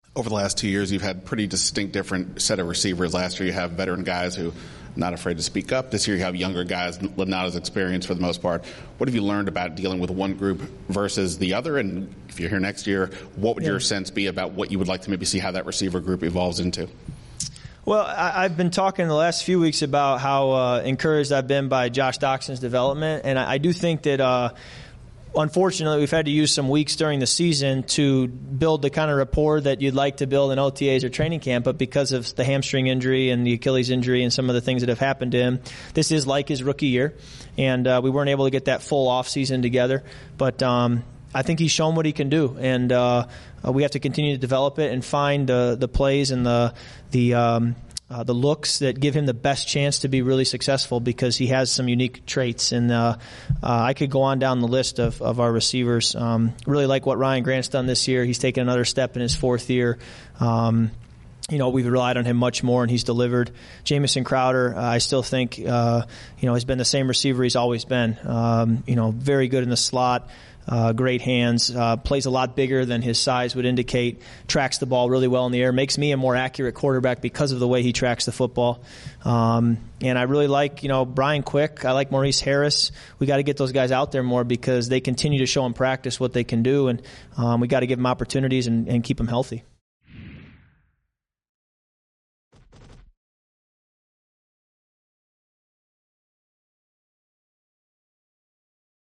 Over the last 2 years, you've had pretty distinct different set of receivers. Last year, you have veteran guys who not afraid to speak up. This year, you have younger guys, not as experienced for the most part. What have you learned about dealing with one group versus the other? And if you're here next year, what would your sense be about what you would like to maybe see how that receiver group evolves into? Well, I've been talking the last few weeks about how encouraged I've been by Josh Doxson's development, and I do think that unfortunately, we've had to use some weeks during the season to build the kind of rapport that you'd like to build in OTAs or training camp, but because of the hamstring injury and the Achilles injury and some of the things that have happened to him, this is like his rookie year, and we weren't able to get that full off season together. But I think he's shown what he can do, and we have to continue to develop it and find the plays and the looks that give him the best chance to be really successful, because he has some unique traits. And I could go on down the list of our receivers. Really like what Ryan Grant's done this year. He's taken another step in his fourth year. We've relied on him much more, and he's delivered. Jamison Crowder, I still think, has been the same receiver he's always been. Very good in the slot. Great hands, plays a lot bigger than his size would indicate, tracks the ball really well in the air, makes me a more accurate quarterback because of the way he tracks the football. And I really like, Brian Quick. I like Maurice Harris. We got to get those guys out there more because they continue to show in practice what they can do, and we got to give them opportunities and keep them healthy.